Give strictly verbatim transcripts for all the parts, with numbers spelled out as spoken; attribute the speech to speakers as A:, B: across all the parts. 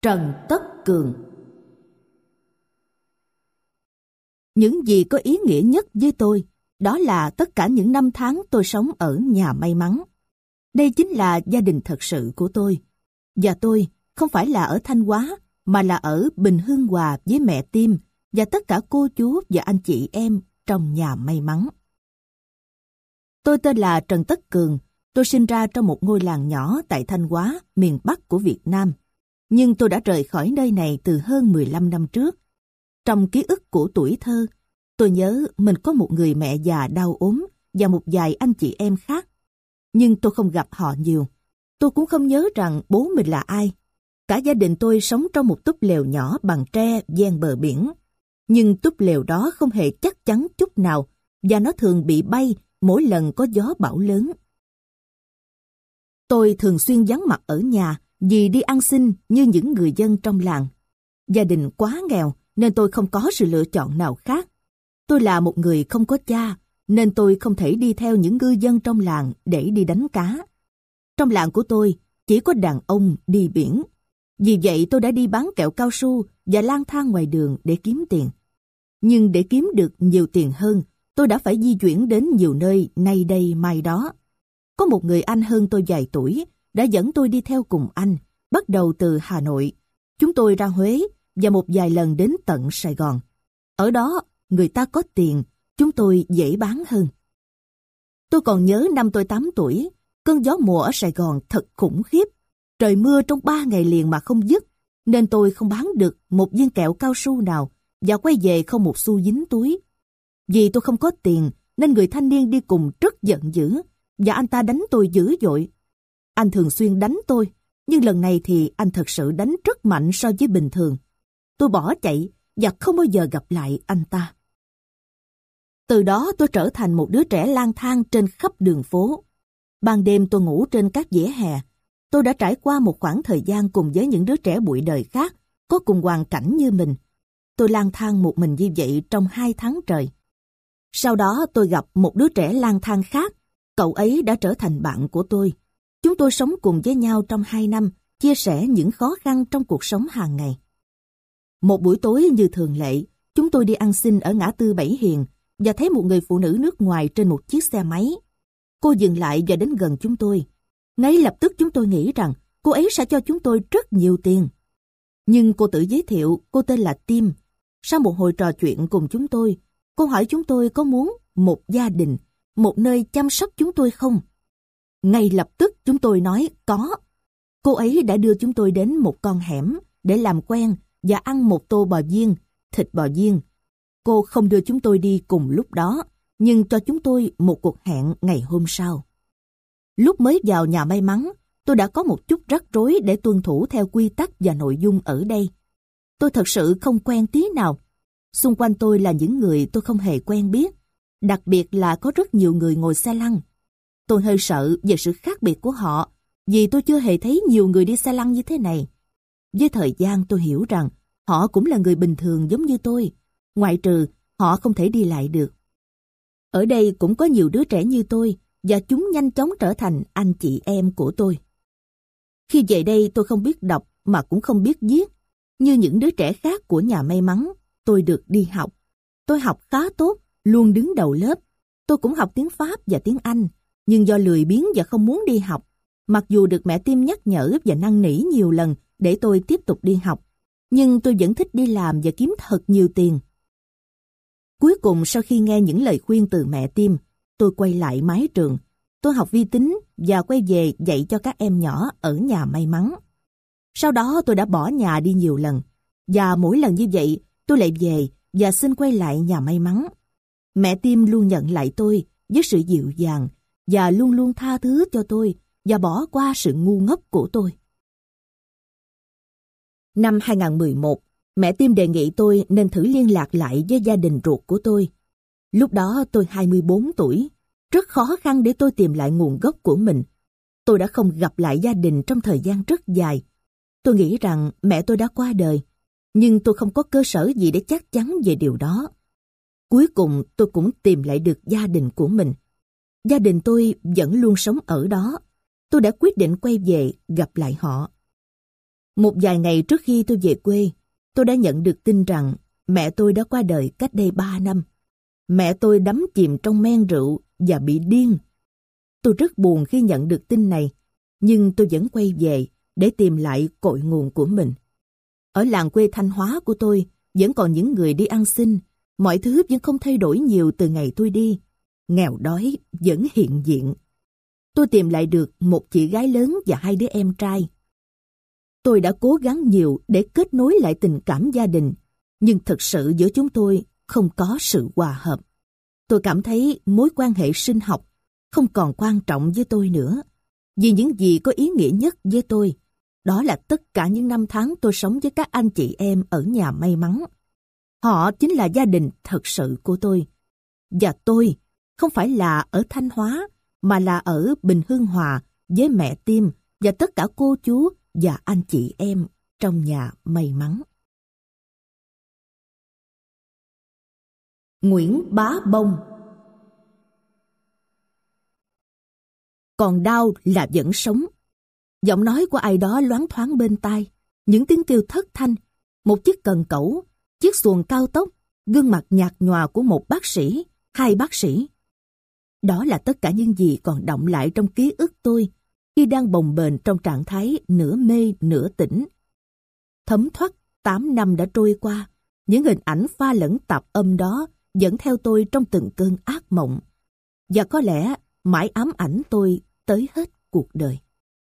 A: Trần Tất Cường. Những gì có ý nghĩa nhất với tôi, đó là tất cả những năm tháng tôi sống ở nhà may mắn. Đây chính là gia đình thật sự của tôi. Và tôi không phải là ở Thanh Hóa, mà là ở Bình Hương Hòa với mẹ Tim và tất cả cô chú và anh chị em trong nhà may mắn. Tôi tên là Trần Tất Cường. Tôi sinh ra trong một ngôi làng nhỏ tại Thanh Hóa, miền Bắc của Việt Nam. Nhưng tôi đã rời khỏi nơi này từ hơn mười lăm năm trước. Trong ký ức của tuổi thơ, tôi nhớ mình có một người mẹ già đau ốm và một vài anh chị em khác. Nhưng tôi không gặp họ nhiều. Tôi cũng không nhớ rằng bố mình là ai. Cả gia đình tôi sống trong một túp lều nhỏ bằng tre ven bờ biển. Nhưng túp lều đó không hề chắc chắn chút nào và nó thường bị bay mỗi lần có gió bão lớn. Tôi thường xuyên vắng mặt ở nhà vì đi ăn xin như những người dân trong làng. Gia đình quá nghèo nên tôi không có sự lựa chọn nào khác. Tôi là một người không có cha nên tôi không thể đi theo những ngư dân trong làng để đi đánh cá. Trong làng của tôi chỉ có đàn ông đi biển. Vì vậy tôi đã đi bán kẹo cao su và lang thang ngoài đường để kiếm tiền. Nhưng để kiếm được nhiều tiền hơn, tôi đã phải di chuyển đến nhiều nơi nay đây mai đó. Có một người anh hơn tôi vài tuổi đã dẫn tôi đi theo cùng anh, bắt đầu từ Hà Nội. Chúng tôi ra Huế và một vài lần đến tận Sài Gòn. Ở đó, người ta có tiền, chúng tôi dễ bán hơn. Tôi còn nhớ năm tôi tám tuổi, cơn gió mùa ở Sài Gòn thật khủng khiếp. Trời mưa trong ba ngày liền mà không dứt, nên tôi không bán được một viên kẹo cao su nào và quay về không một xu dính túi. Vì tôi không có tiền, nên người thanh niên đi cùng rất giận dữ, và anh ta đánh tôi dữ dội. Anh thường xuyên đánh tôi, nhưng lần này thì anh thật sự đánh rất mạnh so với bình thường. Tôi bỏ chạy và không bao giờ gặp lại anh ta. Từ đó tôi trở thành một đứa trẻ lang thang trên khắp đường phố. Ban đêm tôi ngủ trên các vỉa hè. Tôi đã trải qua một khoảng thời gian cùng với những đứa trẻ bụi đời khác, có cùng hoàn cảnh như mình. Tôi lang thang một mình như vậy trong hai tháng trời. Sau đó tôi gặp một đứa trẻ lang thang khác. Cậu ấy đã trở thành bạn của tôi. Chúng tôi sống cùng với nhau trong hai năm, chia sẻ những khó khăn trong cuộc sống hàng ngày. Một buổi tối như thường lệ, chúng tôi đi ăn xin ở ngã tư Bảy Hiền và thấy một người phụ nữ nước ngoài trên một chiếc xe máy. Cô dừng lại và đến gần chúng tôi. Ngay lập tức chúng tôi nghĩ rằng cô ấy sẽ cho chúng tôi rất nhiều tiền. Nhưng cô tự giới thiệu cô tên là Tim. Sau một hồi trò chuyện cùng chúng tôi, cô hỏi chúng tôi có muốn một gia đình, một nơi chăm sóc chúng tôi không? Ngay lập tức chúng tôi nói có. Cô ấy đã đưa chúng tôi đến một con hẻm để làm quen và ăn một tô bò viên, thịt bò viên. Cô không đưa chúng tôi đi cùng lúc đó, nhưng cho chúng tôi một cuộc hẹn ngày hôm sau. Lúc mới vào nhà may mắn, tôi đã có một chút rắc rối để tuân thủ theo quy tắc và nội dung ở đây. Tôi thật sự không quen tí nào. Xung quanh tôi là những người tôi không hề quen biết, đặc biệt là có rất nhiều người ngồi xe lăn. Tôi hơi sợ về sự khác biệt của họ, vì tôi chưa hề thấy nhiều người đi xe lăn như thế này. Với thời gian tôi hiểu rằng họ cũng là người bình thường giống như tôi, ngoại trừ họ không thể đi lại được. Ở đây cũng có nhiều đứa trẻ như tôi, và chúng nhanh chóng trở thành anh chị em của tôi. Khi về đây tôi không biết đọc mà cũng không biết viết. Như những đứa trẻ khác của nhà may mắn, tôi được đi học. Tôi học khá tốt, luôn đứng đầu lớp. Tôi cũng học tiếng Pháp và tiếng Anh, nhưng do lười biếng và không muốn đi học, mặc dù được mẹ Tim nhắc nhở và năn nỉ nhiều lần để tôi tiếp tục đi học, nhưng tôi vẫn thích đi làm và kiếm thật nhiều tiền. Cuối cùng sau khi nghe những lời khuyên từ mẹ Tim, tôi quay lại mái trường. Tôi học vi tính và quay về dạy cho các em nhỏ ở nhà may mắn. Sau đó tôi đã bỏ nhà đi nhiều lần, và mỗi lần như vậy tôi lại về và xin quay lại nhà may mắn. Mẹ Tim luôn nhận lại tôi với sự dịu dàng và luôn luôn tha thứ cho tôi và bỏ qua sự ngu ngốc của tôi. Năm hai không một một, mẹ Tim đề nghị tôi nên thử liên lạc lại với gia đình ruột của tôi. Lúc đó tôi hai mươi bốn tuổi, rất khó khăn để tôi tìm lại nguồn gốc của mình. Tôi đã không gặp lại gia đình trong thời gian rất dài. Tôi nghĩ rằng mẹ tôi đã qua đời, nhưng tôi không có cơ sở gì để chắc chắn về điều đó. Cuối cùng tôi cũng tìm lại được gia đình của mình. Gia đình tôi vẫn luôn sống ở đó. Tôi đã quyết định quay về gặp lại họ. Một vài ngày trước khi tôi về quê, tôi đã nhận được tin rằng mẹ tôi đã qua đời cách đây ba năm. Mẹ tôi đắm chìm trong men rượu và bị điên. Tôi rất buồn khi nhận được tin này, nhưng tôi vẫn quay về để tìm lại cội nguồn của mình. Ở làng quê Thanh Hóa của tôi, vẫn còn những người đi ăn xin. Mọi thứ vẫn không thay đổi nhiều từ ngày tôi đi. Nghèo đói vẫn hiện diện. Tôi tìm lại được một chị gái lớn và hai đứa em trai. Tôi đã cố gắng nhiều để kết nối lại tình cảm gia đình, nhưng thực sự giữa chúng tôi không có sự hòa hợp. Tôi cảm thấy mối quan hệ sinh học không còn quan trọng với tôi nữa, vì những gì có ý nghĩa nhất với tôi, đó là tất cả những năm tháng tôi sống với các anh chị em ở nhà may mắn. Họ chính là gia đình thật sự của tôi. Và tôi không phải là ở Thanh Hóa, mà là ở Bình Hương Hòa với mẹ Tim và tất cả cô chú và anh chị em trong nhà may mắn. Nguyễn Bá Bông. Còn đau là vẫn sống. Giọng nói của ai đó loáng thoáng bên tai, những tiếng kêu thất thanh, một chiếc cần cẩu, chiếc xuồng cao tốc, gương mặt nhạt nhòa của một bác sĩ, hai bác sĩ. Đó là tất cả những gì còn đọng lại trong ký ức tôi khi đang bồng bềnh trong trạng thái nửa mê nửa tỉnh. Thấm thoát tám năm đã trôi qua, những hình ảnh pha lẫn tạp âm đó dẫn theo tôi trong từng cơn ác mộng, và có lẽ mãi ám ảnh tôi tới hết cuộc đời.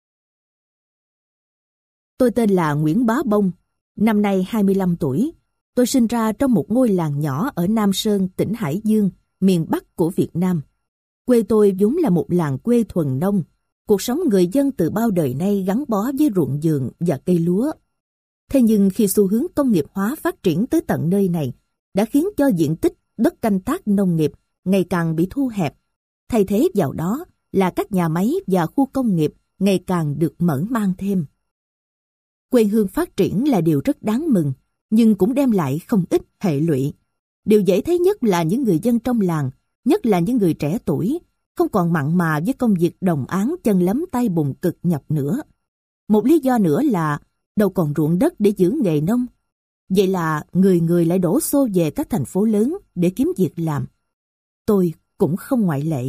A: Tôi tên là Nguyễn Bá Bông, năm nay hai mươi lăm tuổi. Tôi sinh ra trong một ngôi làng nhỏ ở Nam Sơn, tỉnh Hải Dương, miền Bắc của Việt Nam. Quê tôi vốn là một làng quê thuần nông. Cuộc sống người dân từ bao đời nay gắn bó với ruộng vườn và cây lúa. Thế nhưng khi xu hướng công nghiệp hóa phát triển tới tận nơi này, đã khiến cho diện tích đất canh tác nông nghiệp ngày càng bị thu hẹp. Thay thế vào đó là các nhà máy và khu công nghiệp ngày càng được mở mang thêm. Quê hương phát triển là điều rất đáng mừng, nhưng cũng đem lại không ít hệ lụy. Điều dễ thấy nhất là những người dân trong làng, nhất là những người trẻ tuổi, không còn mặn mà với công việc đồng áng chân lấm tay bùn cực nhọc nữa. Một lý do nữa là đâu còn ruộng đất để giữ nghề nông. Vậy là người người lại đổ xô về các thành phố lớn để kiếm việc làm. Tôi cũng không ngoại lệ.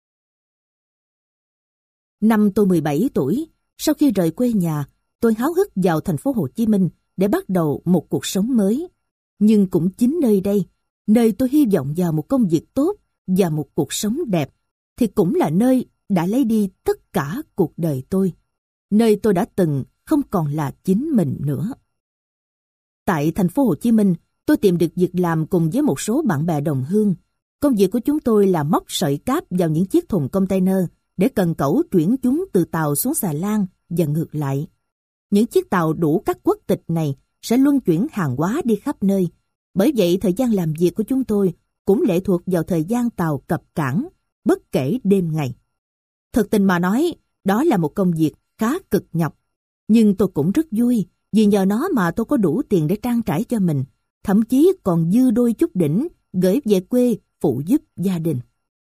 A: Năm tôi mười bảy tuổi, sau khi rời quê nhà, tôi háo hức vào thành phố Hồ Chí Minh để bắt đầu một cuộc sống mới. Nhưng cũng chính nơi đây, nơi tôi hy vọng vào một công việc tốt và một cuộc sống đẹp, thì cũng là nơi đã lấy đi tất cả cuộc đời tôi. Nơi tôi đã từng không còn là chính mình nữa. Tại thành phố Hồ Chí Minh, tôi tìm được việc làm cùng với một số bạn bè đồng hương. Công việc của chúng tôi là móc sợi cáp vào những chiếc thùng container để cần cẩu chuyển chúng từ tàu xuống xà lan và ngược lại. Những chiếc tàu đủ các quốc tịch này sẽ luân chuyển hàng hóa đi khắp nơi. Bởi vậy, thời gian làm việc của chúng tôi cũng lệ thuộc vào thời gian tàu cập cảng, bất kể đêm ngày. Thực tình mà nói, đó là một công việc khá cực nhọc. Nhưng tôi cũng rất vui, vì nhờ nó mà tôi có đủ tiền để trang trải cho mình, thậm chí còn dư đôi chút đỉnh gửi về quê phụ giúp gia đình.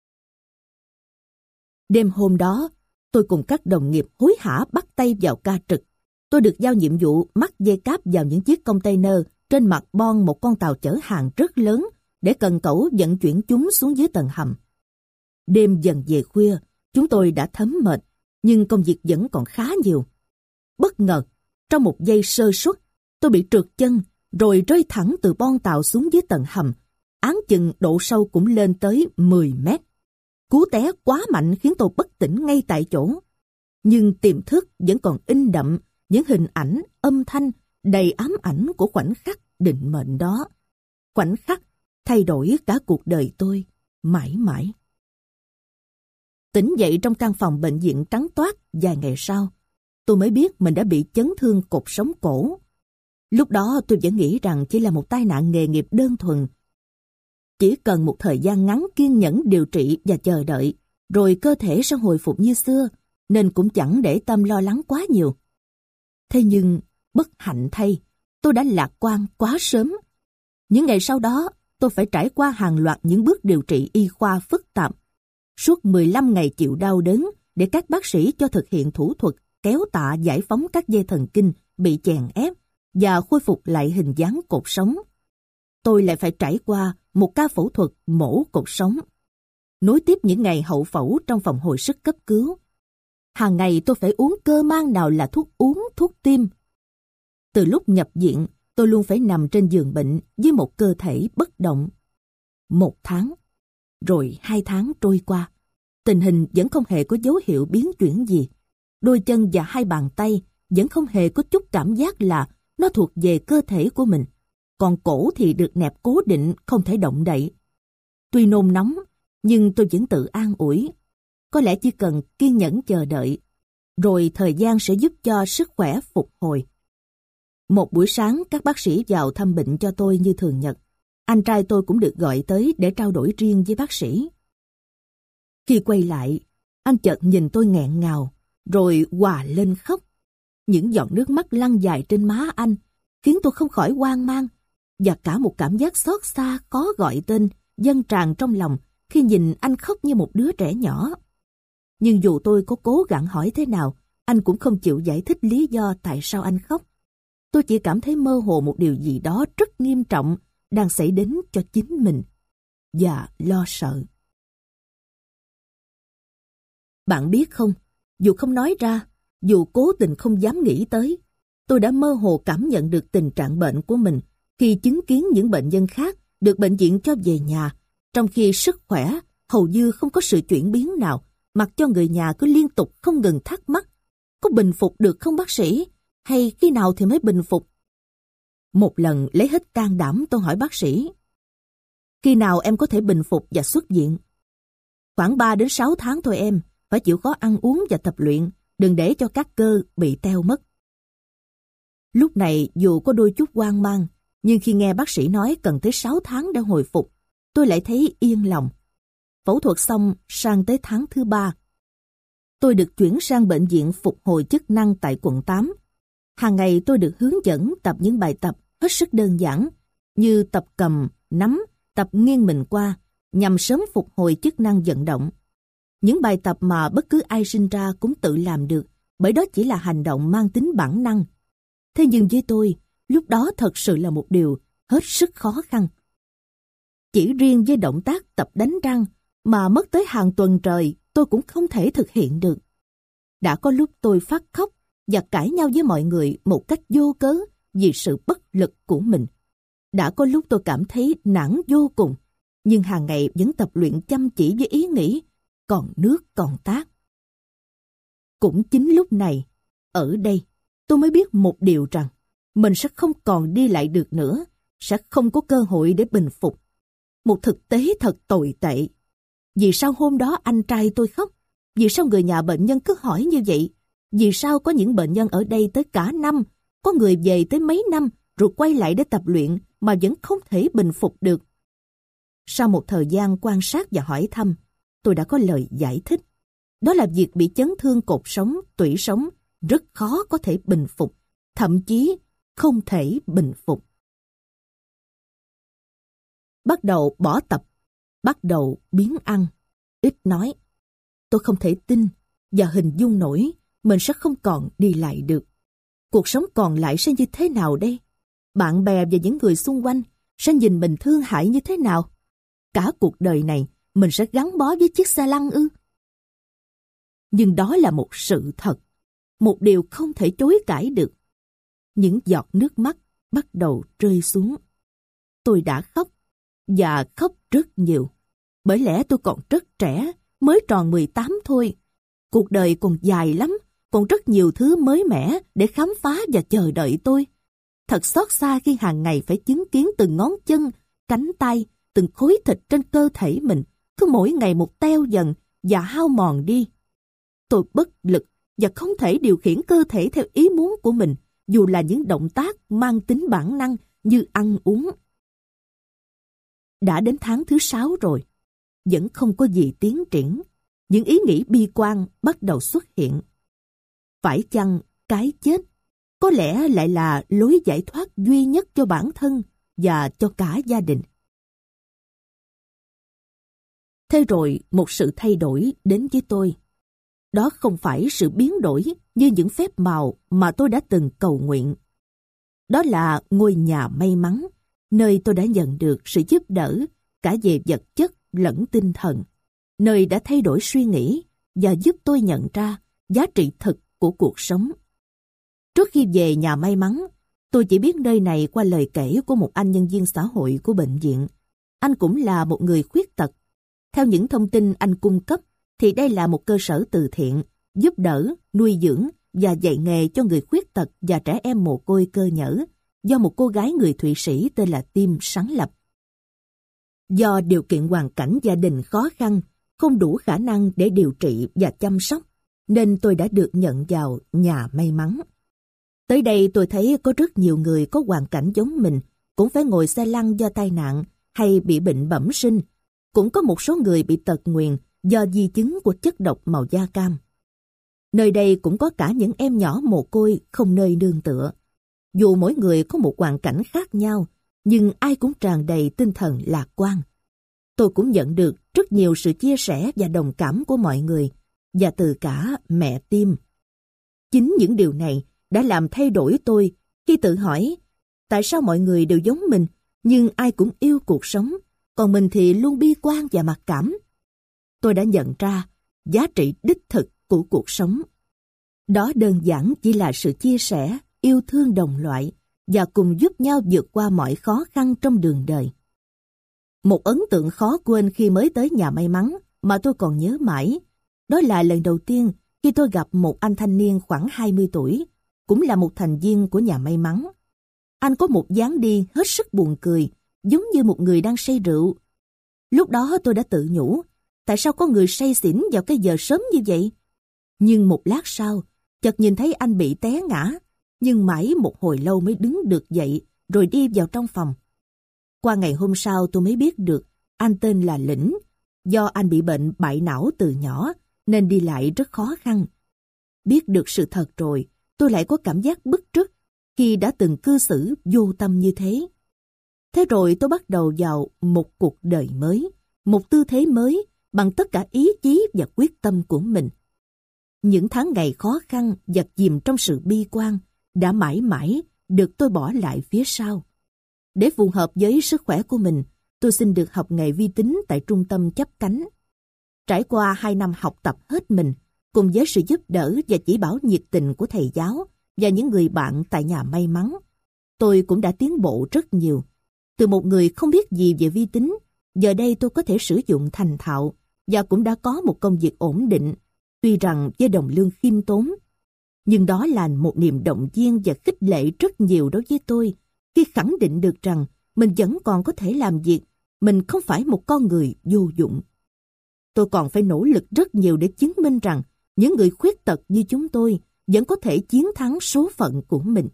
A: Đêm hôm đó, tôi cùng các đồng nghiệp hối hả bắt tay vào ca trực. Tôi được giao nhiệm vụ mắc dây cáp vào những chiếc container trên mặt bon một con tàu chở hàng rất lớn để cần cẩu vận chuyển chúng xuống dưới tầng hầm. Đêm dần về khuya, chúng tôi đã thấm mệt, nhưng công việc vẫn còn khá nhiều. Bất ngờ, trong một giây sơ suất, tôi bị trượt chân rồi rơi thẳng từ bon tàu xuống dưới tầng hầm, áng chừng độ sâu cũng lên tới mười mét. Cú té quá mạnh khiến tôi bất tỉnh ngay tại chỗ. Nhưng tiềm thức vẫn còn in đậm những hình ảnh, âm thanh đầy ám ảnh của khoảnh khắc định mệnh đó. Khoảnh khắc thay đổi cả cuộc đời tôi, mãi mãi. Tỉnh dậy trong căn phòng bệnh viện trắng toát vài ngày sau, tôi mới biết mình đã bị chấn thương cột sống cổ. Lúc đó tôi vẫn nghĩ rằng chỉ là một tai nạn nghề nghiệp đơn thuần. Chỉ cần một thời gian ngắn kiên nhẫn điều trị và chờ đợi, rồi cơ thể sẽ hồi phục như xưa, nên cũng chẳng để tâm lo lắng quá nhiều. Thế nhưng, bất hạnh thay, tôi đã lạc quan quá sớm. Những ngày sau đó, tôi phải trải qua hàng loạt những bước điều trị y khoa phức tạp. Suốt mười lăm ngày chịu đau đớn để các bác sĩ cho thực hiện thủ thuật kéo tạ giải phóng các dây thần kinh bị chèn ép và khôi phục lại hình dáng cột sống. Tôi lại phải trải qua một ca phẫu thuật mổ cột sống, nối tiếp những ngày hậu phẫu trong phòng hồi sức cấp cứu. Hàng ngày tôi phải uống cơ mang nào là thuốc uống, thuốc tiêm. Từ lúc nhập viện, tôi luôn phải nằm trên giường bệnh với một cơ thể bất động. Một tháng, rồi hai tháng trôi qua, tình hình vẫn không hề có dấu hiệu biến chuyển gì. Đôi chân và hai bàn tay vẫn không hề có chút cảm giác là nó thuộc về cơ thể của mình. Còn cổ thì được nẹp cố định, không thể động đậy. Tuy nôn nóng, nhưng tôi vẫn tự an ủi. Có lẽ chỉ cần kiên nhẫn chờ đợi, rồi thời gian sẽ giúp cho sức khỏe phục hồi. Một buổi sáng, các bác sĩ vào thăm bệnh cho tôi như thường nhật. Anh trai tôi cũng được gọi tới để trao đổi riêng với bác sĩ. Khi quay lại, anh chợt nhìn tôi nghẹn ngào, rồi òa lên khóc. Những giọt nước mắt lăn dài trên má anh, khiến tôi không khỏi hoang mang, và cả một cảm giác xót xa khó gọi tên dâng tràn trong lòng khi nhìn anh khóc như một đứa trẻ nhỏ. Nhưng dù tôi có cố gắng hỏi thế nào, anh cũng không chịu giải thích lý do tại sao anh khóc. Tôi chỉ cảm thấy mơ hồ một điều gì đó rất nghiêm trọng đang xảy đến cho chính mình, và lo sợ. Bạn biết không, dù không nói ra, dù cố tình không dám nghĩ tới, tôi đã mơ hồ cảm nhận được tình trạng bệnh của mình khi chứng kiến những bệnh nhân khác được bệnh viện cho về nhà, trong khi sức khỏe hầu như không có sự chuyển biến nào, mặc cho người nhà cứ liên tục không ngừng thắc mắc: có bình phục được không bác sĩ? Hay khi nào thì mới bình phục? Một lần lấy hết can đảm tôi hỏi bác sĩ: khi nào em có thể bình phục và xuất viện? Khoảng ba đến sáu tháng thôi em, phải chịu khó ăn uống và tập luyện, đừng để cho các cơ bị teo mất. Lúc này dù có đôi chút hoang mang, nhưng khi nghe bác sĩ nói cần tới sáu tháng để hồi phục, tôi lại thấy yên lòng. Phẫu thuật xong sang tới tháng thứ ba, tôi được chuyển sang bệnh viện phục hồi chức năng tại quận tám. Hàng ngày tôi được hướng dẫn tập những bài tập hết sức đơn giản như tập cầm, nắm, tập nghiêng mình qua, nhằm sớm phục hồi chức năng vận động. Những bài tập mà bất cứ ai sinh ra cũng tự làm được, bởi đó chỉ là hành động mang tính bản năng. Thế nhưng với tôi, lúc đó thật sự là một điều hết sức khó khăn. Chỉ riêng với động tác tập đánh răng mà mất tới hàng tuần trời tôi cũng không thể thực hiện được. Đã có lúc tôi phát khóc và cãi nhau với mọi người một cách vô cớ vì sự bất lực của mình. Đã có lúc tôi cảm thấy nản vô cùng, nhưng hàng ngày vẫn tập luyện chăm chỉ với ý nghĩ còn nước còn tát. Cũng chính lúc này, ở đây, tôi mới biết một điều rằng mình sẽ không còn đi lại được nữa, sẽ không có cơ hội để bình phục. Một thực tế thật tồi tệ. Vì sao hôm đó anh trai tôi khóc? Vì sao người nhà bệnh nhân cứ hỏi như vậy? Vì sao có những bệnh nhân ở đây tới cả năm, có người về tới mấy năm rồi quay lại để tập luyện mà vẫn không thể bình phục được? Sau một thời gian quan sát và hỏi thăm, tôi đã có lời giải thích. Đó là việc bị chấn thương cột sống, tủy sống rất khó có thể bình phục, thậm chí không thể bình phục. Bắt đầu bỏ tập, bắt đầu biến ăn, ít nói. Tôi không thể tin và hình dung nổi mình sẽ không còn đi lại được. Cuộc sống còn lại sẽ như thế nào đây? Bạn bè và những người xung quanh sẽ nhìn mình thương hại như thế nào? Cả cuộc đời này mình sẽ gắn bó với chiếc xe lăn ư? Nhưng đó là một sự thật, một điều không thể chối cãi được. Những giọt nước mắt bắt đầu rơi xuống. Tôi đã khóc, và khóc rất nhiều. Bởi lẽ tôi còn rất trẻ, mới tròn mười tám thôi. Cuộc đời còn dài lắm, còn rất nhiều thứ mới mẻ để khám phá và chờ đợi tôi. Thật xót xa khi hàng ngày phải chứng kiến từng ngón chân, cánh tay, từng khối thịt trên cơ thể mình, cứ mỗi ngày một teo dần và hao mòn đi. Tôi bất lực và không thể điều khiển cơ thể theo ý muốn của mình, dù là những động tác mang tính bản năng như ăn uống. Đã đến tháng thứ sáu rồi, vẫn không có gì tiến triển. Những ý nghĩ bi quan bắt đầu xuất hiện. Phải chăng cái chết có lẽ lại là lối giải thoát duy nhất cho bản thân và cho cả gia đình? Thế rồi một sự thay đổi đến với tôi. Đó không phải sự biến đổi như những phép màu mà tôi đã từng cầu nguyện. Đó là ngôi nhà may mắn, nơi tôi đã nhận được sự giúp đỡ cả về vật chất lẫn tinh thần, nơi đã thay đổi suy nghĩ và giúp tôi nhận ra giá trị thực của cuộc sống. Trước khi về nhà may mắn, tôi chỉ biết nơi này qua lời kể của một anh nhân viên xã hội của bệnh viện. Anh cũng là một người khuyết tật. Theo những thông tin anh cung cấp, thì đây là một cơ sở từ thiện, giúp đỡ, nuôi dưỡng và dạy nghề cho người khuyết tật và trẻ em mồ côi cơ nhở, do một cô gái người Thụy Sĩ tên là Tim sáng lập. Do điều kiện hoàn cảnh gia đình khó khăn, không đủ khả năng để điều trị và chăm sóc, nên tôi đã được nhận vào nhà may mắn. Tới đây tôi thấy có rất nhiều người có hoàn cảnh giống mình, cũng phải ngồi xe lăn do tai nạn hay bị bệnh bẩm sinh. Cũng có một số người bị tật nguyền do di chứng của chất độc màu da cam. Nơi đây cũng có cả những em nhỏ mồ côi không nơi nương tựa. Dù mỗi người có một hoàn cảnh khác nhau, nhưng ai cũng tràn đầy tinh thần lạc quan. Tôi cũng nhận được rất nhiều sự chia sẻ và đồng cảm của mọi người, và từ cả mẹ Tim. Chính những điều này đã làm thay đổi tôi khi tự hỏi tại sao mọi người đều giống mình, nhưng ai cũng yêu cuộc sống, còn mình thì luôn bi quan và mặc cảm. Tôi đã nhận ra giá trị đích thực của cuộc sống. Đó đơn giản chỉ là sự chia sẻ, yêu thương đồng loại và cùng giúp nhau vượt qua mọi khó khăn trong đường đời. Một ấn tượng khó quên khi mới tới nhà may mắn mà tôi còn nhớ mãi, đó là lần đầu tiên khi tôi gặp một anh thanh niên khoảng hai mươi tuổi, cũng là một thành viên của nhà may mắn. Anh có một dáng đi hết sức buồn cười, giống như một người đang say rượu. Lúc đó tôi đã tự nhủ, tại sao có người say xỉn vào cái giờ sớm như vậy? Nhưng một lát sau, chợt nhìn thấy anh bị té ngã, nhưng mãi một hồi lâu mới đứng được dậy, rồi đi vào trong phòng. Qua ngày hôm sau tôi mới biết được, anh tên là Lĩnh. Do anh bị bệnh bại não từ nhỏ, nên đi lại rất khó khăn. Biết được sự thật rồi, tôi lại có cảm giác bứt rứt khi đã từng cư xử vô tâm như thế. Thế rồi tôi bắt đầu vào một cuộc đời mới, một tư thế mới, bằng tất cả ý chí và quyết tâm của mình. Những tháng ngày khó khăn và chìm trong sự bi quan đã mãi mãi được tôi bỏ lại phía sau. Để phù hợp với sức khỏe của mình, tôi xin được học nghề vi tính tại trung tâm chắp cánh. Trải qua hai năm học tập hết mình, cùng với sự giúp đỡ và chỉ bảo nhiệt tình của thầy giáo và những người bạn tại nhà may mắn, tôi cũng đã tiến bộ rất nhiều. Từ một người không biết gì về vi tính, giờ đây tôi có thể sử dụng thành thạo và cũng đã có một công việc ổn định, tuy rằng với đồng lương khiêm tốn. Nhưng đó là một niềm động viên và khích lệ rất nhiều đối với tôi khi khẳng định được rằng mình vẫn còn có thể làm việc, mình không phải một con người vô dụng. Tôi còn phải nỗ lực rất nhiều để chứng minh rằng những người khuyết tật như chúng tôi vẫn có thể chiến thắng số phận của mình.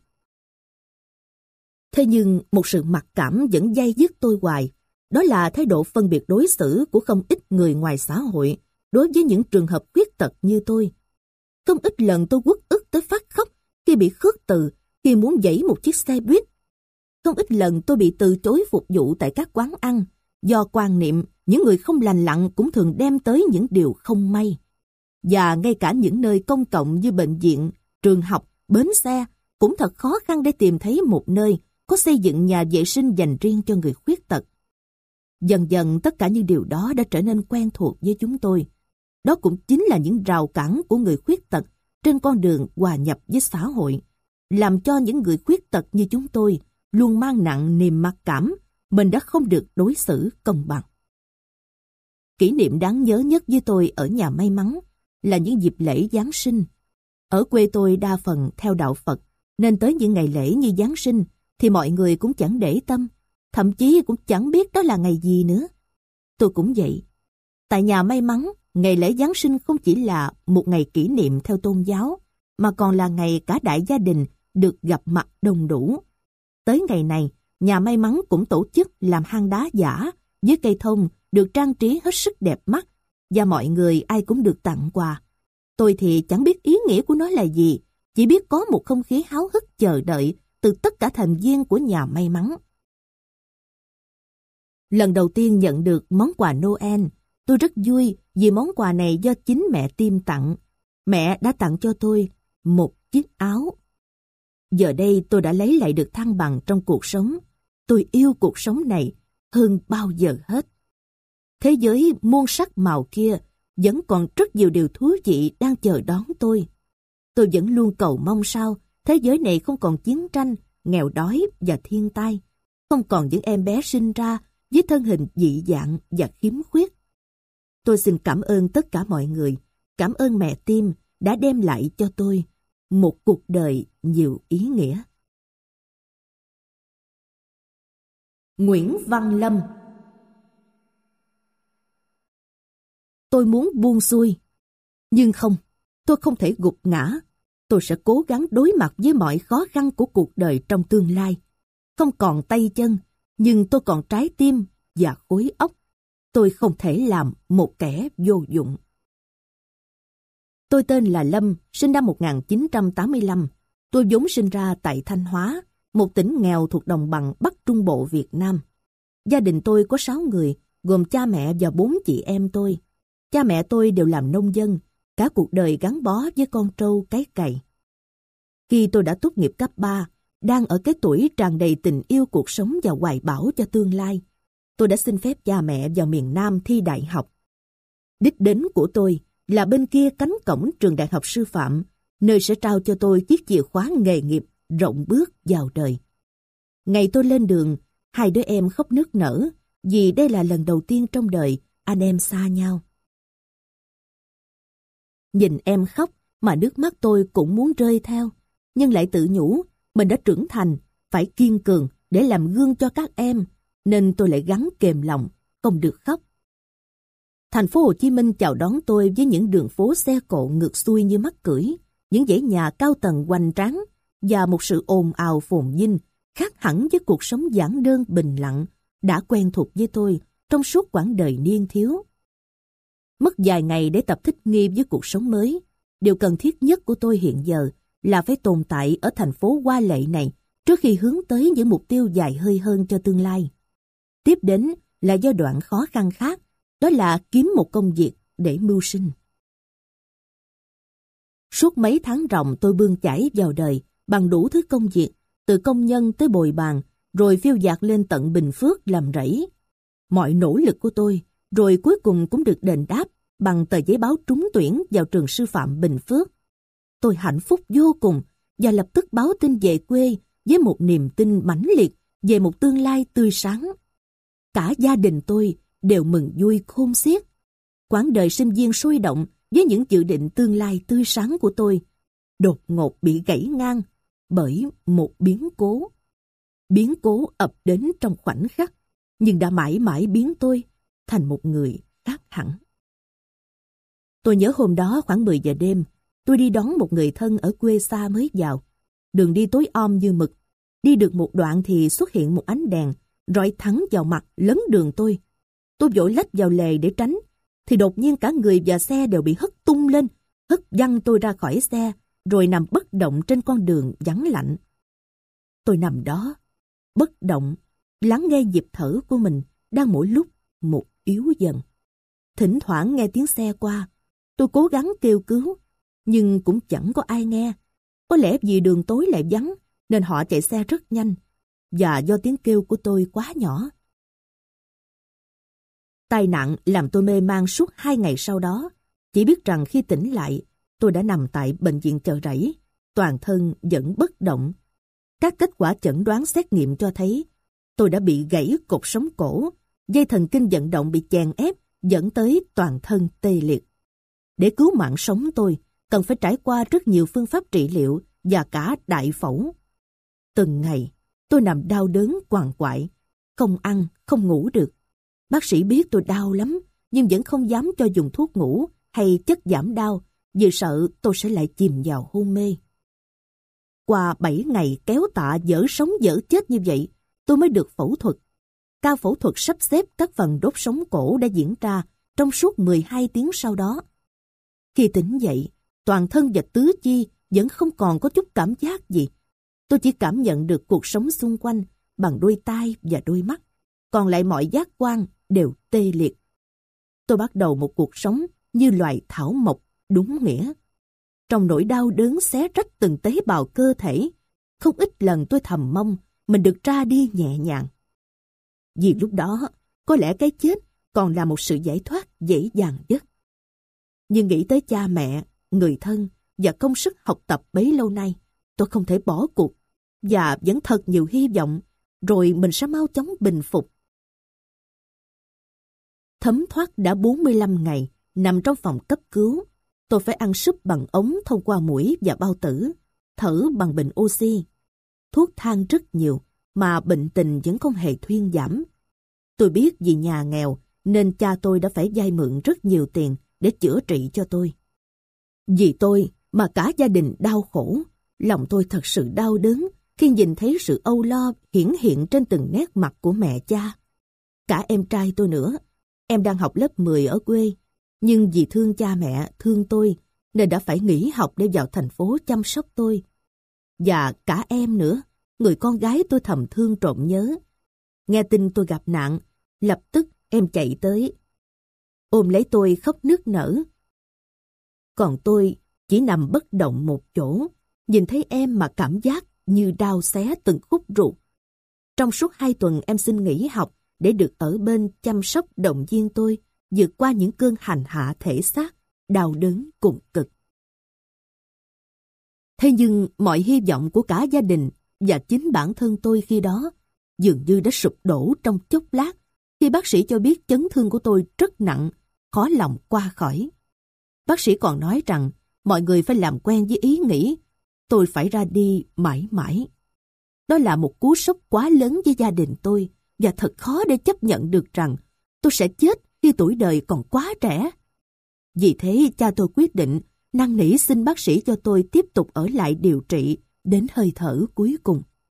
A: Thế nhưng một sự mặc cảm vẫn day dứt tôi hoài, đó là thái độ phân biệt đối xử của không ít người ngoài xã hội đối với những trường hợp khuyết tật như tôi. Không ít lần tôi uất ức tới phát khóc khi bị khước từ khi muốn dãy một chiếc xe buýt. Không ít lần tôi bị từ chối phục vụ tại các quán ăn do quan niệm những người không lành lặn cũng thường đem tới những điều không may. Và ngay cả những nơi công cộng như bệnh viện, trường học, bến xe cũng thật khó khăn để tìm thấy một nơi có xây dựng nhà vệ sinh dành riêng cho người khuyết tật. Dần dần tất cả những điều đó đã trở nên quen thuộc với chúng tôi. Đó cũng chính là những rào cản của người khuyết tật trên con đường hòa nhập với xã hội, làm cho những người khuyết tật như chúng tôi luôn mang nặng niềm mặc cảm mình đã không được đối xử công bằng. Kỷ niệm đáng nhớ nhất với tôi ở nhà may mắn là những dịp lễ Giáng sinh. Ở quê tôi đa phần theo đạo Phật, nên tới những ngày lễ như Giáng sinh thì mọi người cũng chẳng để tâm, thậm chí cũng chẳng biết đó là ngày gì nữa. Tôi cũng vậy. Tại nhà may mắn, ngày lễ Giáng sinh không chỉ là một ngày kỷ niệm theo tôn giáo, mà còn là ngày cả đại gia đình được gặp mặt đông đủ. Tới ngày này, nhà may mắn cũng tổ chức làm hang đá giả với cây thông được trang trí hết sức đẹp mắt, và mọi người ai cũng được tặng quà. Tôi thì chẳng biết ý nghĩa của nó là gì, chỉ biết có một không khí háo hức chờ đợi từ tất cả thành viên của nhà may mắn. Lần đầu tiên nhận được món quà Noel, tôi rất vui vì món quà này do chính mẹ Tim tặng. mẹ đã tặng cho tôi một chiếc áo. Giờ đây tôi đã lấy lại được thăng bằng trong cuộc sống. Tôi yêu cuộc sống này hơn bao giờ hết. Thế giới muôn sắc màu kia vẫn còn rất nhiều điều thú vị đang chờ đón tôi. Tôi vẫn luôn cầu mong sao thế giới này không còn chiến tranh, nghèo đói và thiên tai, không còn những em bé sinh ra với thân hình dị dạng và khiếm khuyết. Tôi xin cảm ơn tất cả mọi người, cảm ơn mẹ Tim đã đem lại cho tôi một cuộc đời nhiều ý nghĩa. Nguyễn Văn Lâm. Tôi muốn buông xuôi, nhưng không, tôi không thể gục ngã. Tôi sẽ cố gắng đối mặt với mọi khó khăn của cuộc đời trong tương lai. Không còn tay chân, nhưng tôi còn trái tim và khối óc. Tôi không thể làm một kẻ vô dụng. Tôi tên là Lâm, sinh năm một nghìn chín trăm tám mươi lăm. Tôi vốn sinh ra tại Thanh Hóa, một tỉnh nghèo thuộc đồng bằng Bắc Trung Bộ Việt Nam. Gia đình tôi có sáu người, gồm cha mẹ và bốn chị em tôi. Cha mẹ tôi đều làm nông dân, cả cuộc đời gắn bó với con trâu cái cày. Khi tôi đã tốt nghiệp cấp ba, đang ở cái tuổi tràn đầy tình yêu cuộc sống và hoài bão cho tương lai, tôi đã xin phép cha mẹ vào miền Nam thi đại học. Đích đến của tôi là bên kia cánh cổng trường Đại học Sư phạm, nơi sẽ trao cho tôi chiếc chìa khóa nghề nghiệp rộng bước vào đời. Ngày tôi lên đường, hai đứa em khóc nức nở vì đây là lần đầu tiên trong đời anh em xa nhau. Nhìn em khóc mà nước mắt tôi cũng muốn rơi theo, nhưng lại tự nhủ mình đã trưởng thành, phải kiên cường để làm gương cho các em, nên tôi lại gắng kềm lòng, không được khóc. Thành phố Hồ Chí Minh chào đón tôi với những đường phố xe cộ ngược xuôi như mắc cưỡi, những dãy nhà cao tầng hoành tráng và một sự ồn ào phồn vinh khác hẳn với cuộc sống giản đơn bình lặng đã quen thuộc với tôi trong suốt quãng đời niên thiếu. Mất vài ngày để tập thích nghi với cuộc sống mới. Điều cần thiết nhất của tôi hiện giờ là phải tồn tại ở thành phố hoa lệ này trước khi hướng tới những mục tiêu dài hơi hơn cho tương lai. Tiếp đến là giai đoạn khó khăn khác, đó là kiếm một công việc để mưu sinh. Suốt mấy tháng ròng tôi bươn chải vào đời bằng đủ thứ công việc, từ công nhân tới bồi bàn, rồi phiêu dạt lên tận Bình Phước làm rẫy. Mọi nỗ lực của tôi rồi cuối cùng cũng được đền đáp bằng tờ giấy báo trúng tuyển vào trường sư phạm Bình Phước. Tôi hạnh phúc vô cùng và lập tức báo tin về quê với một niềm tin mãnh liệt về một tương lai tươi sáng. Cả gia đình tôi đều mừng vui khôn xiết. Quãng đời sinh viên sôi động với những dự định tương lai tươi sáng của tôi đột ngột bị gãy ngang bởi một biến cố. Biến cố ập đến trong khoảnh khắc, nhưng đã mãi mãi biến tôi thành một người khác hẳn. Tôi nhớ hôm đó khoảng mười giờ đêm, tôi đi đón một người thân ở quê xa mới vào. Đường đi tối om như mực. Đi được một đoạn thì xuất hiện một ánh đèn rọi thẳng vào mặt lấn đường tôi. Tôi vội lách vào lề để tránh, thì đột nhiên cả người và xe đều bị hất tung lên, hất văng tôi ra khỏi xe, rồi nằm bất động trên con đường vắng lạnh. Tôi nằm đó, bất động, lắng nghe nhịp thở của mình đang mỗi lúc một yếu dần. Thỉnh thoảng nghe tiếng xe qua, tôi cố gắng kêu cứu, nhưng cũng chẳng có ai nghe. Có lẽ vì đường tối lại vắng, nên họ chạy xe rất nhanh, và do tiếng kêu của tôi quá nhỏ. Tai nạn làm tôi mê man suốt hai ngày sau đó. Chỉ biết rằng khi tỉnh lại, tôi đã nằm tại bệnh viện Chợ Rẫy, toàn thân vẫn bất động. Các kết quả chẩn đoán xét nghiệm cho thấy tôi đã bị gãy cột sống cổ, dây thần kinh vận động bị chèn ép dẫn tới toàn thân tê liệt. Để cứu mạng sống tôi, cần phải trải qua rất nhiều phương pháp trị liệu và cả đại phẫu. Từng ngày, tôi nằm đau đớn quằn quại, không ăn, không ngủ được. Bác sĩ biết tôi đau lắm, nhưng vẫn không dám cho dùng thuốc ngủ hay chất giảm đau, vì sợ tôi sẽ lại chìm vào hôn mê. Qua bảy ngày kéo tạ dở sống dở chết như vậy, tôi mới được phẫu thuật. Ca phẫu thuật sắp xếp các phần đốt sống cổ đã diễn ra trong suốt mười hai tiếng sau đó. Khi tỉnh dậy, toàn thân và tứ chi vẫn không còn có chút cảm giác gì. Tôi chỉ cảm nhận được cuộc sống xung quanh bằng đôi tai và đôi mắt, còn lại mọi giác quan đều tê liệt. Tôi bắt đầu một cuộc sống như loài thảo mộc đúng nghĩa. trong nỗi đau đớn xé rách từng tế bào cơ thể. Không ít lần tôi thầm mong mình được ra đi nhẹ nhàng. Vì lúc đó, có lẽ cái chết còn là một sự giải thoát dễ dàng nhất. Nhưng nghĩ tới cha mẹ, người thân và công sức học tập bấy lâu nay, tôi không thể bỏ cuộc và vẫn thật nhiều hy vọng rồi mình sẽ mau chóng bình phục. Thấm thoát đã bốn mươi lăm ngày nằm trong phòng cấp cứu. Tôi phải ăn súp bằng ống thông qua mũi và bao tử, thở bằng bình oxy. Thuốc thang rất nhiều mà bệnh tình vẫn không hề thuyên giảm. Tôi biết vì nhà nghèo nên cha tôi đã phải vay mượn rất nhiều tiền để chữa trị cho tôi. Vì tôi mà cả gia đình đau khổ, lòng tôi thật sự đau đớn khi nhìn thấy sự âu lo hiển hiện trên từng nét mặt của mẹ cha. Cả em trai tôi nữa, em đang học lớp mười ở quê, nhưng vì thương cha mẹ, thương tôi, nên đã phải nghỉ học để vào thành phố chăm sóc tôi. Và cả em nữa, người con gái tôi thầm thương trộm nhớ. Nghe tin tôi gặp nạn, lập tức em chạy tới, ôm lấy tôi khóc nức nở. Còn tôi chỉ nằm bất động một chỗ, nhìn thấy em mà cảm giác như đau xé từng khúc ruột. Trong suốt hai tuần em xin nghỉ học để được ở bên chăm sóc động viên tôi vượt qua những cơn hành hạ thể xác, đau đớn cùng cực. Thế nhưng mọi hy vọng của cả gia đình và chính bản thân tôi khi đó dường như đã sụp đổ trong chốc lát khi bác sĩ cho biết chấn thương của tôi rất nặng, khó lòng qua khỏi. Bác sĩ còn nói rằng mọi người phải làm quen với ý nghĩ tôi phải ra đi mãi mãi. Đó là một cú sốc quá lớn với gia đình tôi và thật khó để chấp nhận được rằng tôi sẽ chết khi tuổi đời còn quá trẻ. Vì thế cha tôi quyết định năn nỉ xin bác sĩ cho tôi tiếp tục ở lại điều trị đến hơi thở cuối cùng.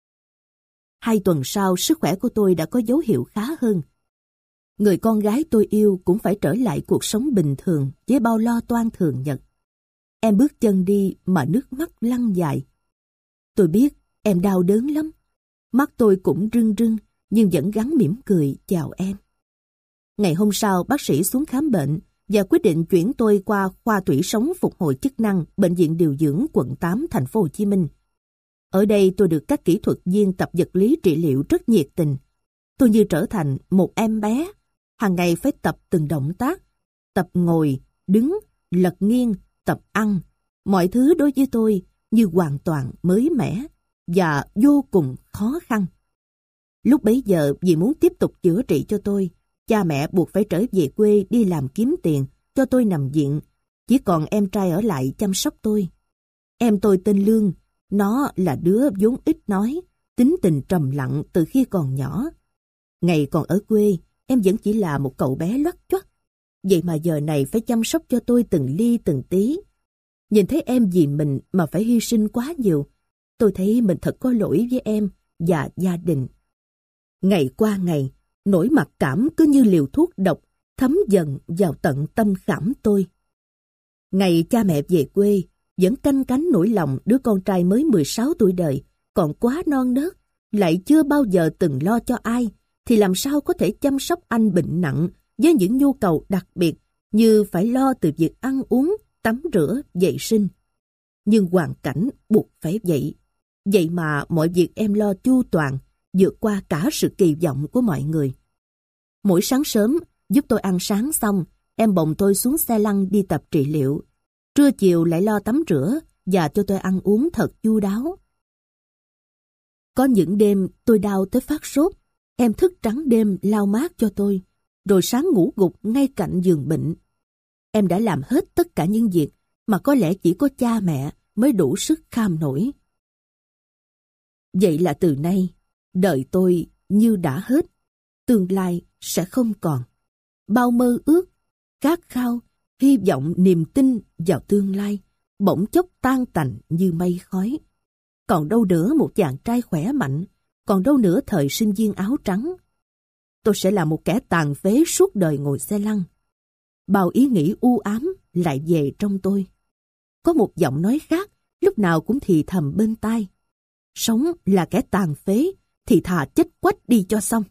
A: Hai tuần sau, sức khỏe của tôi đã có dấu hiệu khá hơn. Người con gái tôi yêu cũng phải trở lại cuộc sống bình thường với bao lo toan thường nhật. Em bước chân đi mà nước mắt lăn dài. Tôi biết em đau đớn lắm. Mắt tôi cũng rưng rưng nhưng vẫn gắng mỉm cười chào em. Ngày hôm sau, bác sĩ xuống khám bệnh và quyết định chuyển tôi qua khoa tủy sống phục hồi chức năng Bệnh viện Điều dưỡng quận tám thành phố Hồ Chí Minh. Ở đây tôi được các kỹ thuật viên tập vật lý trị liệu rất nhiệt tình. Tôi như trở thành một em bé, hàng ngày phải tập từng động tác, tập ngồi, đứng, lật nghiêng, tập ăn. Mọi thứ đối với tôi như hoàn toàn mới mẻ và vô cùng khó khăn. Lúc bấy giờ vì muốn tiếp tục chữa trị cho tôi, cha mẹ buộc phải trở về quê đi làm kiếm tiền cho tôi nằm viện. Chỉ còn em trai ở lại chăm sóc tôi. Em tôi tên Lương, nó là đứa vốn ít nói, tính tình trầm lặng từ khi còn nhỏ. Ngày còn ở quê, em vẫn chỉ là một cậu bé loắt choắt. Vậy mà giờ này phải chăm sóc cho tôi từng ly từng tí. Nhìn thấy em vì mình mà phải hy sinh quá nhiều, tôi thấy mình thật có lỗi với em và gia đình. Ngày qua ngày, nỗi mặc cảm cứ như liều thuốc độc thấm dần vào tận tâm khảm tôi. Ngày cha mẹ về quê, vẫn canh cánh nỗi lòng đứa con trai mới mười sáu tuổi đời, còn quá non nớt, lại chưa bao giờ từng lo cho ai, thì làm sao có thể chăm sóc anh bệnh nặng với những nhu cầu đặc biệt như phải lo từ việc ăn uống, tắm rửa, vệ sinh. Nhưng hoàn cảnh buộc phải vậy. Vậy mà mọi việc em lo chu toàn, vượt qua cả sự kỳ vọng của mọi người. Mỗi sáng sớm, giúp tôi ăn sáng xong, em bồng tôi xuống xe lăn đi tập trị liệu. Trưa chiều lại lo tắm rửa và cho tôi ăn uống thật chu đáo. Có những đêm tôi đau tới phát sốt, em thức trắng đêm lau mát cho tôi, rồi sáng ngủ gục ngay cạnh giường bệnh. Em đã làm hết tất cả những việc mà có lẽ chỉ có cha mẹ mới đủ sức kham nổi. Vậy là từ nay, đời tôi như đã hết, tương lai sẽ không còn. Bao mơ ước, khát khao, hy vọng, niềm tin vào tương lai bỗng chốc tan tành như mây khói. Còn đâu nữa một chàng trai khỏe mạnh, còn đâu nữa thời sinh viên áo trắng. Tôi sẽ là một kẻ tàn phế suốt đời ngồi xe lăn. Bao ý nghĩ u ám lại về trong tôi. Có một giọng nói khác lúc nào cũng thì thầm bên tai. Sống là kẻ tàn phế thì thà chết quách đi cho xong.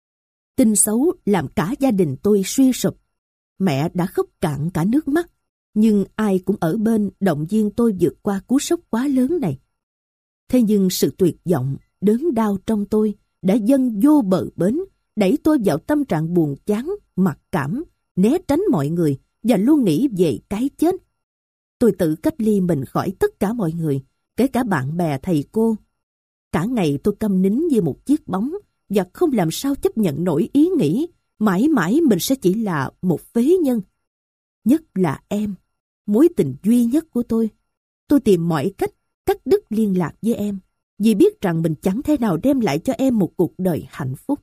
A: Tin xấu làm cả gia đình tôi suy sụp. Mẹ đã khóc cạn cả nước mắt. nhưng ai cũng ở bên động viên tôi vượt qua cú sốc quá lớn này. Thế nhưng sự tuyệt vọng, đớn đau trong tôi đã dâng vô bờ bến, đẩy tôi vào tâm trạng buồn chán, mặc cảm, né tránh mọi người và luôn nghĩ về cái chết. Tôi tự cách ly mình khỏi tất cả mọi người, kể cả bạn bè thầy cô. Cả ngày tôi câm nín như một chiếc bóng và không làm sao chấp nhận nổi ý nghĩ mãi mãi mình sẽ chỉ là một phế nhân. Nhất là em, mối tình duy nhất của tôi. Tôi tìm mọi cách cắt đứt liên lạc với em, vì biết rằng mình chẳng thể nào đem lại cho em một cuộc đời hạnh phúc.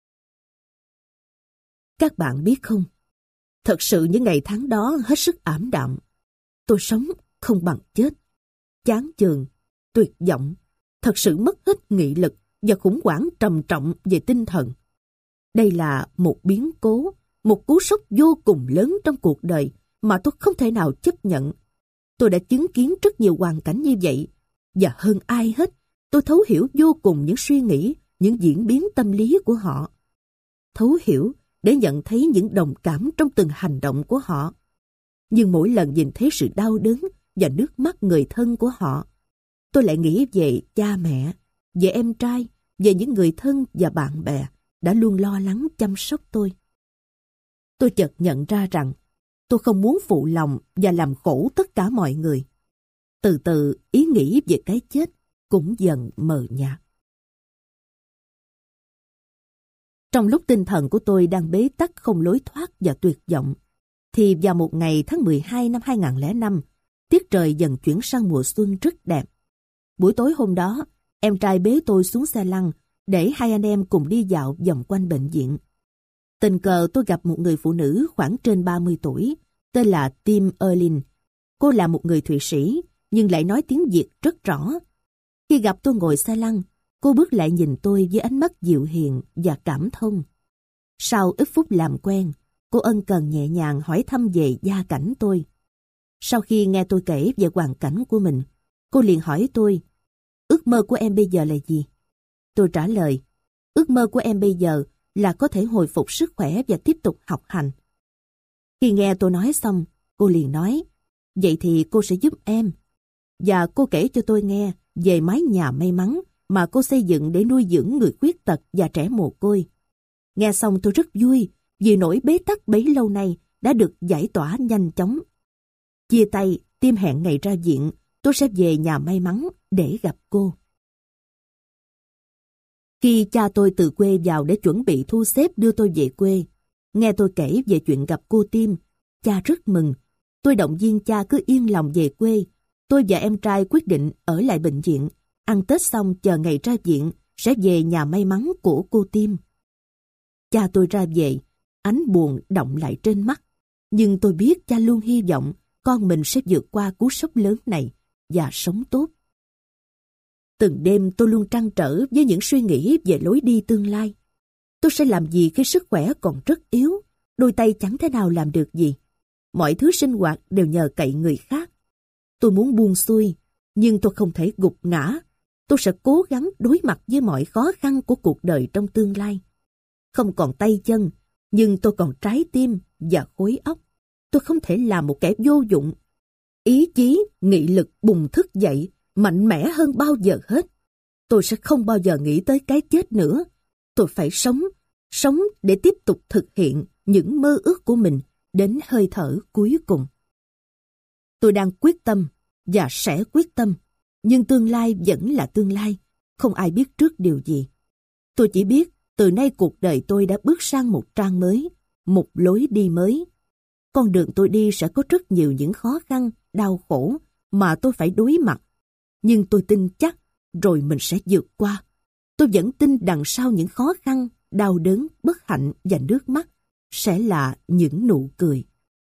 A: Các bạn biết không, thật sự những ngày tháng đó hết sức ảm đạm. Tôi sống không bằng chết, chán chường, tuyệt vọng, thật sự mất hết nghị lực và khủng hoảng trầm trọng về tinh thần. Đây là một biến cố, một cú sốc vô cùng lớn trong cuộc đời mà tôi không thể nào chấp nhận. Tôi đã chứng kiến rất nhiều hoàn cảnh như vậy, và hơn ai hết, tôi thấu hiểu vô cùng những suy nghĩ, những diễn biến tâm lý của họ. Thấu hiểu để nhận thấy những đồng cảm trong từng hành động của họ. Nhưng mỗi lần nhìn thấy sự đau đớn và nước mắt người thân của họ, tôi lại nghĩ về cha mẹ, về em trai, về những người thân và bạn bè đã luôn lo lắng chăm sóc tôi. Tôi chợt nhận ra rằng tôi không muốn phụ lòng và làm khổ tất cả mọi người. Từ từ, ý nghĩ về cái chết cũng dần mờ nhạt. Trong lúc tinh thần của tôi đang bế tắc không lối thoát và tuyệt vọng, thì vào một ngày tháng mười hai năm hai nghìn không trăm lẻ năm, tiết trời dần chuyển sang mùa xuân rất đẹp. Buổi tối hôm đó, em trai bế tôi xuống xe lăn để hai anh em cùng đi dạo vòng quanh bệnh viện. Tình cờ tôi gặp một người phụ nữ khoảng trên ba mươi tuổi, tên là Tim Erlin. Cô là một người Thụy Sĩ, nhưng lại nói tiếng Việt rất rõ. Khi gặp tôi ngồi xe lăn, cô bước lại nhìn tôi với ánh mắt dịu hiền và cảm thông. Sau ít phút làm quen, cô ân cần nhẹ nhàng hỏi thăm về gia cảnh tôi. Sau khi nghe tôi kể về hoàn cảnh của mình, cô liền hỏi tôi, ước mơ của em bây giờ là gì? Tôi trả lời, ước mơ của em bây giờ là có thể hồi phục sức khỏe và tiếp tục học hành. Khi nghe tôi nói xong, cô liền nói, vậy thì cô sẽ giúp em. Và cô kể cho tôi nghe về mái nhà may mắn mà cô xây dựng để nuôi dưỡng người khuyết tật và trẻ mồ côi. Nghe xong tôi rất vui vì nỗi bế tắc bấy lâu nay đã được giải tỏa nhanh chóng. Chia tay, Tim hẹn ngày ra viện, tôi sẽ về nhà may mắn để gặp cô. Khi cha tôi từ quê vào để chuẩn bị thu xếp đưa tôi về quê, nghe tôi kể về chuyện gặp cô Tim, cha rất mừng. Tôi động viên cha cứ yên lòng về quê. Tôi và em trai quyết định ở lại bệnh viện, ăn Tết xong chờ ngày ra viện sẽ về nhà may mắn của cô Tim. Cha tôi ra về, ánh buồn đọng lại trên mắt. Nhưng tôi biết cha luôn hy vọng con mình sẽ vượt qua cú sốc lớn này và sống tốt. Từng đêm tôi luôn trăn trở với những suy nghĩ về lối đi tương lai. Tôi sẽ làm gì khi sức khỏe còn rất yếu, đôi tay chẳng thể nào làm được gì. Mọi thứ sinh hoạt đều nhờ cậy người khác. Tôi muốn buông xuôi, nhưng tôi không thể gục ngã. Tôi sẽ cố gắng đối mặt với mọi khó khăn của cuộc đời trong tương lai. Không còn tay chân, nhưng tôi còn trái tim và khối óc. Tôi không thể làm một kẻ vô dụng. Ý chí, nghị lực bùng thức dậy, mạnh mẽ hơn bao giờ hết. Tôi sẽ không bao giờ nghĩ tới cái chết nữa. Tôi phải sống, sống để tiếp tục thực hiện những mơ ước của mình đến hơi thở cuối cùng. Tôi đang quyết tâm và sẽ quyết tâm, nhưng tương lai vẫn là tương lai, không ai biết trước điều gì. Tôi chỉ biết từ nay cuộc đời tôi đã bước sang một trang mới, một lối đi mới. Con đường tôi đi sẽ có rất nhiều những khó khăn, đau khổ mà tôi phải đối mặt. Nhưng tôi tin chắc rồi mình sẽ vượt qua. Tôi vẫn tin đằng sau những khó khăn, đau đớn, bất hạnh và nước mắt sẽ là những nụ cười.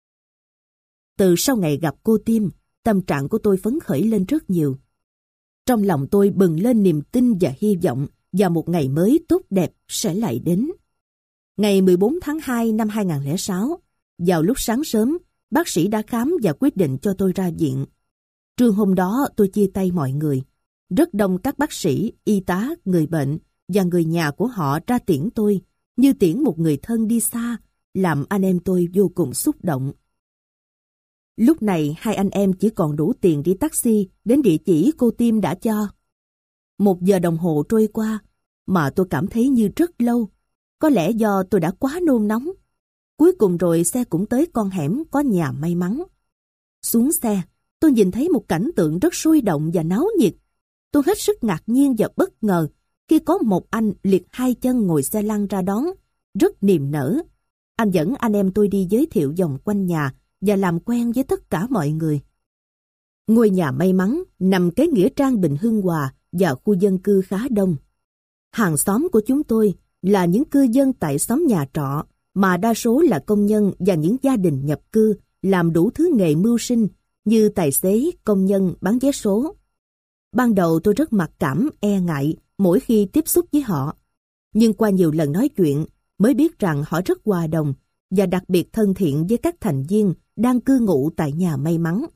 A: Từ sau ngày gặp cô Tim, tâm trạng của tôi phấn khởi lên rất nhiều. Trong lòng tôi bừng lên niềm tin và hy vọng và một ngày mới tốt đẹp sẽ lại đến. Ngày mười bốn tháng hai năm hai nghìn không trăm lẻ sáu, vào lúc sáng sớm, bác sĩ đã khám và quyết định cho tôi ra viện. Trưa hôm đó tôi chia tay mọi người. Rất đông các bác sĩ, y tá, người bệnh và người nhà của họ ra tiễn tôi, như tiễn một người thân đi xa, làm anh em tôi vô cùng xúc động. Lúc này hai anh em chỉ còn đủ tiền đi taxi đến địa chỉ cô Tim đã cho. Một giờ đồng hồ trôi qua, mà tôi cảm thấy như rất lâu. Có lẽ do tôi đã quá nôn nóng. Cuối cùng rồi xe cũng tới con hẻm có nhà may mắn. Xuống xe, tôi nhìn thấy một cảnh tượng rất sôi động và náo nhiệt. Tôi hết sức ngạc nhiên và bất ngờ khi có một anh liệt hai chân ngồi xe lăn ra đón, rất niềm nở. Anh dẫn anh em tôi đi giới thiệu vòng quanh nhà và làm quen với tất cả mọi người. Ngôi nhà may mắn nằm kế nghĩa trang Bình Hưng Hòa và khu dân cư khá đông. Hàng xóm của chúng tôi là những cư dân tại xóm nhà trọ, mà đa số là công nhân và những gia đình nhập cư làm đủ thứ nghề mưu sinh như tài xế, công nhân, bán vé số. Ban đầu tôi rất mặc cảm, e ngại mỗi khi tiếp xúc với họ. Nhưng qua nhiều lần nói chuyện mới biết rằng họ rất hòa đồng và đặc biệt thân thiện với các thành viên đang cư ngụ tại nhà may mắn.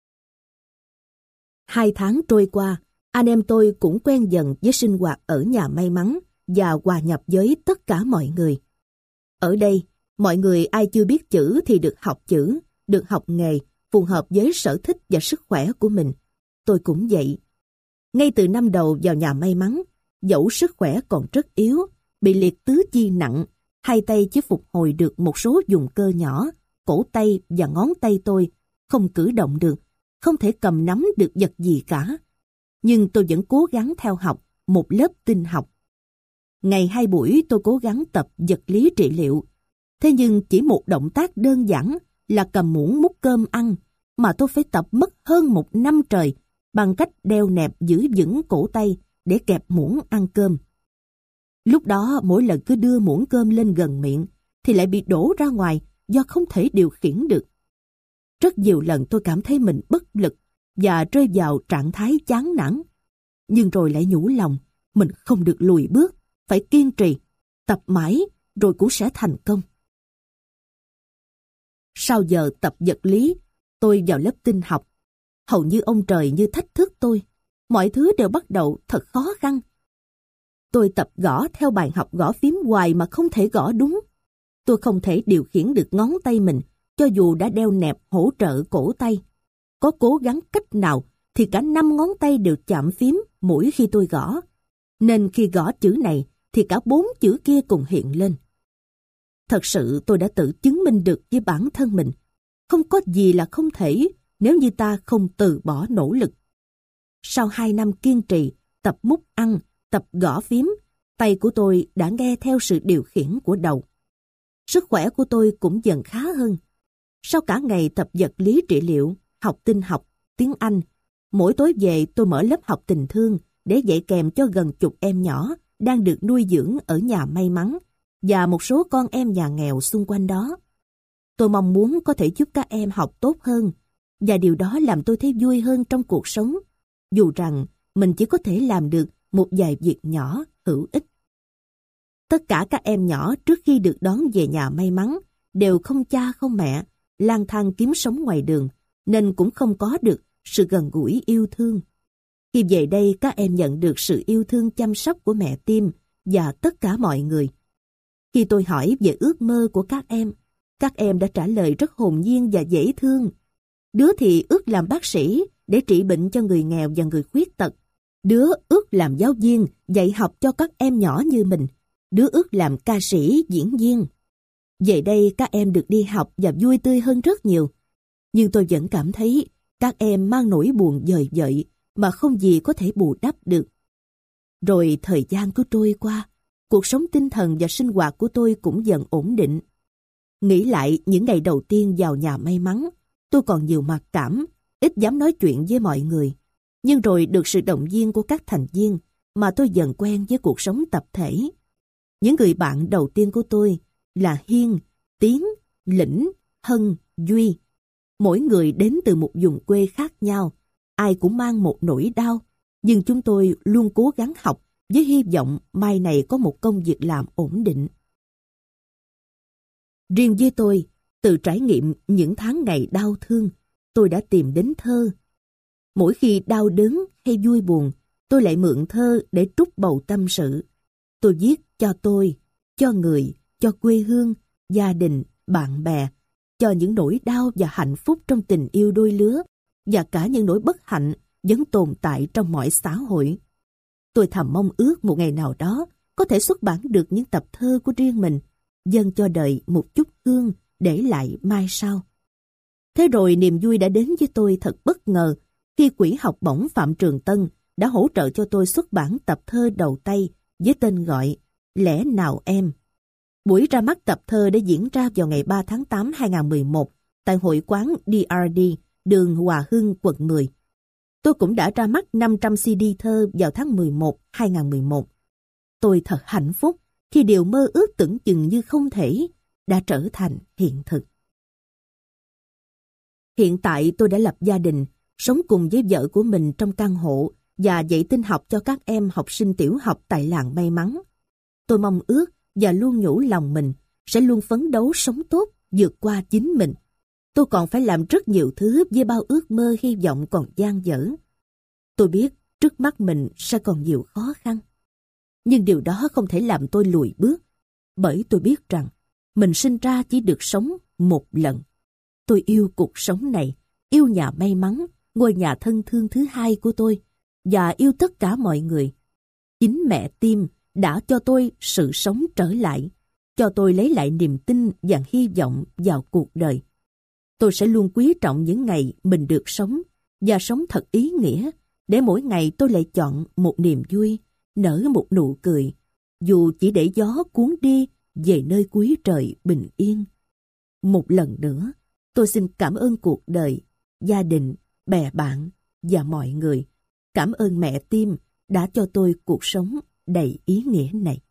A: Hai tháng trôi qua, anh em tôi cũng quen dần với sinh hoạt ở nhà may mắn và hòa nhập với tất cả mọi người. Ở đây, mọi người ai chưa biết chữ thì được học chữ, được học nghề, phù hợp với sở thích và sức khỏe của mình. Tôi cũng vậy. Ngay từ năm đầu vào nhà may mắn, dẫu sức khỏe còn rất yếu, bị liệt tứ chi nặng, hai tay chỉ phục hồi được một số vùng cơ nhỏ, cổ tay và ngón tay tôi không cử động được, không thể cầm nắm được vật gì cả. Nhưng tôi vẫn cố gắng theo học một lớp tinh học. Ngày hai buổi tôi cố gắng tập vật lý trị liệu. Thế nhưng chỉ một động tác đơn giản là cầm muỗng múc cơm ăn mà tôi phải tập mất hơn một năm trời bằng cách đeo nẹp giữ vững cổ tay để kẹp muỗng ăn cơm. Lúc đó mỗi lần cứ đưa muỗng cơm lên gần miệng thì lại bị đổ ra ngoài do không thể điều khiển được. Rất nhiều lần tôi cảm thấy mình bất lực và rơi vào trạng thái chán nản. Nhưng rồi lại nhủ lòng, mình không được lùi bước, phải kiên trì, tập mãi rồi cũng sẽ thành công. Sau giờ tập vật lý, tôi vào lớp tinh học. Hầu như ông trời như thách thức tôi. Mọi thứ đều bắt đầu thật khó khăn. Tôi tập gõ theo bài học gõ phím hoài mà không thể gõ đúng. Tôi không thể điều khiển được ngón tay mình, cho dù đã đeo nẹp hỗ trợ cổ tay. Có cố gắng cách nào thì cả năm ngón tay đều chạm phím mỗi khi tôi gõ. Nên khi gõ chữ này thì cả bốn chữ kia cùng hiện lên. Thật sự tôi đã tự chứng minh được với bản thân mình. Không có gì là không thể nếu như ta không từ bỏ nỗ lực. Sau hai năm kiên trì, tập múc ăn, tập gõ phím, tay của tôi đã nghe theo sự điều khiển của đầu. Sức khỏe của tôi cũng dần khá hơn. Sau cả ngày tập vật lý trị liệu, học tinh học, tiếng Anh, mỗi tối về tôi mở lớp học tình thương để dạy kèm cho gần chục em nhỏ đang được nuôi dưỡng ở nhà may mắn và một số con em nhà nghèo xung quanh đó. Tôi mong muốn có thể giúp các em học tốt hơn, và điều đó làm tôi thấy vui hơn trong cuộc sống, dù rằng mình chỉ có thể làm được một vài việc nhỏ hữu ích. Tất cả các em nhỏ trước khi được đón về nhà may mắn đều không cha không mẹ, lang thang kiếm sống ngoài đường, nên cũng không có được sự gần gũi yêu thương. Khi về đây, các em nhận được sự yêu thương chăm sóc của mẹ Tim và tất cả mọi người. Khi tôi hỏi về ước mơ của các em, các em đã trả lời rất hồn nhiên và dễ thương. Đứa thì ước làm bác sĩ để trị bệnh cho người nghèo và người khuyết tật. Đứa ước làm giáo viên dạy học cho các em nhỏ như mình. Đứa ước làm ca sĩ, diễn viên. Về đây các em được đi học và vui tươi hơn rất nhiều. Nhưng tôi vẫn cảm thấy các em mang nỗi buồn dời dợi mà không gì có thể bù đắp được. Rồi thời gian cứ trôi qua, cuộc sống tinh thần và sinh hoạt của tôi cũng dần ổn định. Nghĩ lại những ngày đầu tiên vào nhà may mắn, tôi còn nhiều mặc cảm, ít dám nói chuyện với mọi người. Nhưng rồi được sự động viên của các thành viên mà tôi dần quen với cuộc sống tập thể. Những người bạn đầu tiên của tôi là Hiên, Tiến, Lĩnh, Hân, Duy. Mỗi người đến từ một vùng quê khác nhau, ai cũng mang một nỗi đau, nhưng chúng tôi luôn cố gắng học với hy vọng mai này có một công việc làm ổn định. Riêng với tôi, từ trải nghiệm những tháng ngày đau thương, tôi đã tìm đến thơ. Mỗi khi đau đớn hay vui buồn, tôi lại mượn thơ để trút bầu tâm sự. Tôi viết cho tôi, cho người, cho quê hương, gia đình, bạn bè, cho những nỗi đau và hạnh phúc trong tình yêu đôi lứa và cả những nỗi bất hạnh vẫn tồn tại trong mọi xã hội. Tôi thầm mong ước một ngày nào đó có thể xuất bản được những tập thơ của riêng mình, dâng cho đời một chút hương để lại mai sau. Thế rồi niềm vui đã đến với tôi thật bất ngờ khi Quỹ học bổng Phạm Trường Tân đã hỗ trợ cho tôi xuất bản tập thơ đầu tay với tên gọi Lẽ Nào Em. Buổi ra mắt tập thơ đã diễn ra vào ngày ba tháng tám năm hai nghìn không trăm mười một tại hội quán đê rờ đê, đường Hòa Hưng, quận mười. Tôi cũng đã ra mắt năm trăm xê đê thơ vào tháng mười một năm hai nghìn không trăm mười một. Tôi thật hạnh phúc khi điều mơ ước tưởng chừng như không thể đã trở thành hiện thực. Hiện tại tôi đã lập gia đình, sống cùng với vợ của mình trong căn hộ và dạy tin học cho các em học sinh tiểu học tại làng May Mắn. Tôi mong ước và luôn nhủ lòng mình sẽ luôn phấn đấu sống tốt, vượt qua chính mình. Tôi còn phải làm rất nhiều thứ với bao ước mơ hy vọng còn dang dở. Tôi biết trước mắt mình sẽ còn nhiều khó khăn. Nhưng điều đó không thể làm tôi lùi bước, bởi tôi biết rằng mình sinh ra chỉ được sống một lần. Tôi yêu cuộc sống này, yêu nhà may mắn, ngôi nhà thân thương thứ hai của tôi, và yêu tất cả mọi người. Chính mẹ Tim đã cho tôi sự sống trở lại, cho tôi lấy lại niềm tin và hy vọng vào cuộc đời. Tôi sẽ luôn quý trọng những ngày mình được sống, và sống thật ý nghĩa, để mỗi ngày tôi lại chọn một niềm vui, nở một nụ cười, dù chỉ để gió cuốn đi về nơi cuối trời bình yên. Một lần nữa, tôi xin cảm ơn cuộc đời, gia đình, bè bạn và mọi người. Cảm ơn mẹ Tim đã cho tôi cuộc sống đầy ý nghĩa này.